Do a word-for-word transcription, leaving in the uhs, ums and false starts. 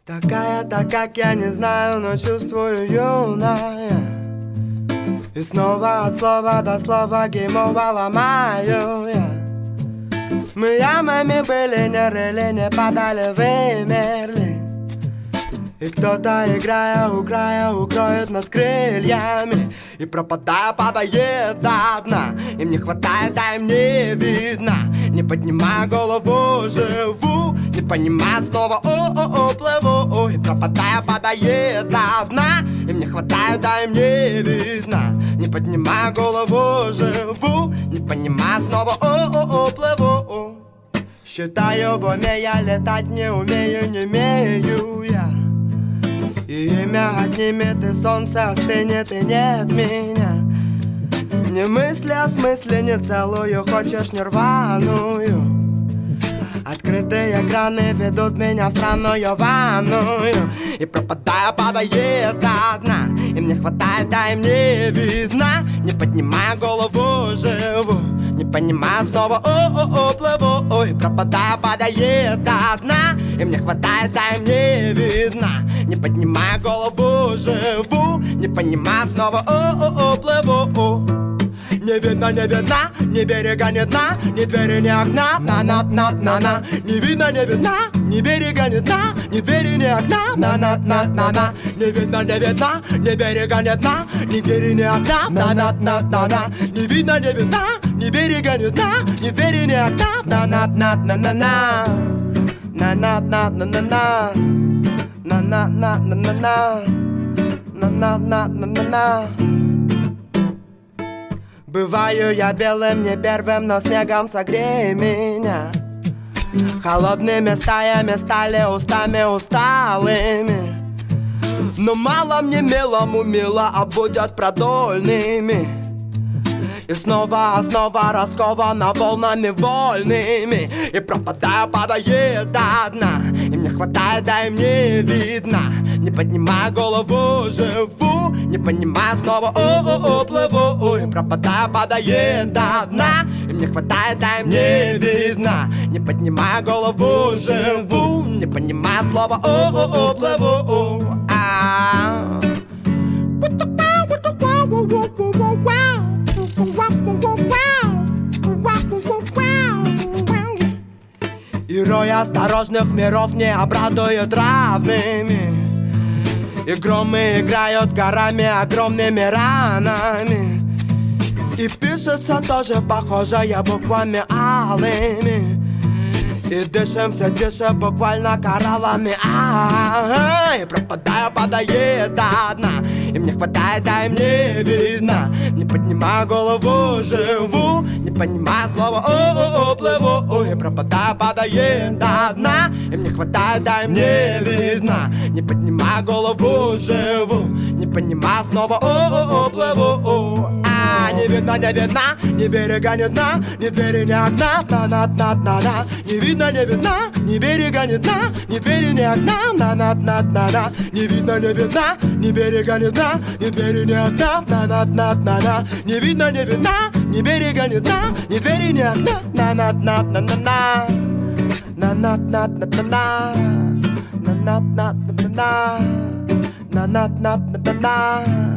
Такая-то, как я не знаю, но чувствую юная. И снова от слова до слова геймова ломаю я. Мы ямами были, не рыли, не падали, вымерли. И кто-то, играя у края, укроет нас крыльями. И пропадая, падает до дна. Им не хватает, а им не видно. Не поднимая голову, живу. Не понимая, снова о-о-о, плыву. И пропадая, падает до дна. Им не хватает, а им не видно. Не поднимая голову, живу. Не понимая, снова о-о-о, плыву. Считаю в уме, я летать не умею, не умею я. И имя отнимет, и солнце остынет, и нет меня. Не мысли о смысле, не целую, хочешь нирваную. Открытые краны ведут меня в странную ванную. И пропадая, падает до дна. Им не хватает, а им не видно. Не поднимая голову, живу. Не понимая, снова о-о-о, плыву. Ой, пропадая, падает до дна. Им не хватает, а им не видно. Не поднимая голову, живу. Не понимая, снова о-о-о, плыву. Не видно, не видно, ни берега, ни дна, ни двери, ни окна, на-на-на-на-на. Не видно, не видно, ни берега, ни дна, ни двери, ни окна, на-на-на-на-на. Не видно, не видно, ни берега, ни дна, ни двери, ни окна, на-на-на-на-на. Не видно, не видно, ни берега, ни дна, ни двери, ни окна, на-на-на-на-на-на. На-на-на-на-на-на. На-на-на-на-на-на. На-на-на-на-на-на. Бываю я белым, не первым, но снегом согрей меня. Холодными стаями стали устами усталыми. Но мало мне милому мило, а будут продольными. И снова основа раскована волнами вольными. И пропадая, падает до дна. Им не хватает, а им не видно. Не поднимая голову, живу. Не понимая, снова о-о-о, плыву. И пропадая, падает до дна. Им не хватает, а им не видно. Не поднимая голову, живу. Не понимая, слова о-о-о, плыву. А-а-а. И рой осторожных миров не обрадует равными. И громы играют горами, огромными ранами. И пишется тоже похожее буквами алыми. И дышим все тише, буквально кораллами. А-а-а. И пропадая, падает до дна. Им не хватает, а им не видно. Не поднимая голову, живу. Не понимая слова о-о-о, плыву. И пропадая, падает до дна. Им не хватает, а им не видно. Не поднимая голову, живу. Не понимая снова о-о-о, плыву. А, не видно, не видно, ни берега, ни дна, ни двери, ни окна, на-на-на-на-на. Не видно, не видно, ни берега, ни дна, ни двери, ни окна, на-на-на-на-на. Не видно, не видно, ни берега, ни дна, ни двери, ни окна, на-на-на-на-на. Не видно, не видно, ни берега, ни дна, ни двери, ни окна, на-на-на-на-на-на. На-на-на-на-на-на. На-на-на-на-на-на. На-на-на-на-на-на.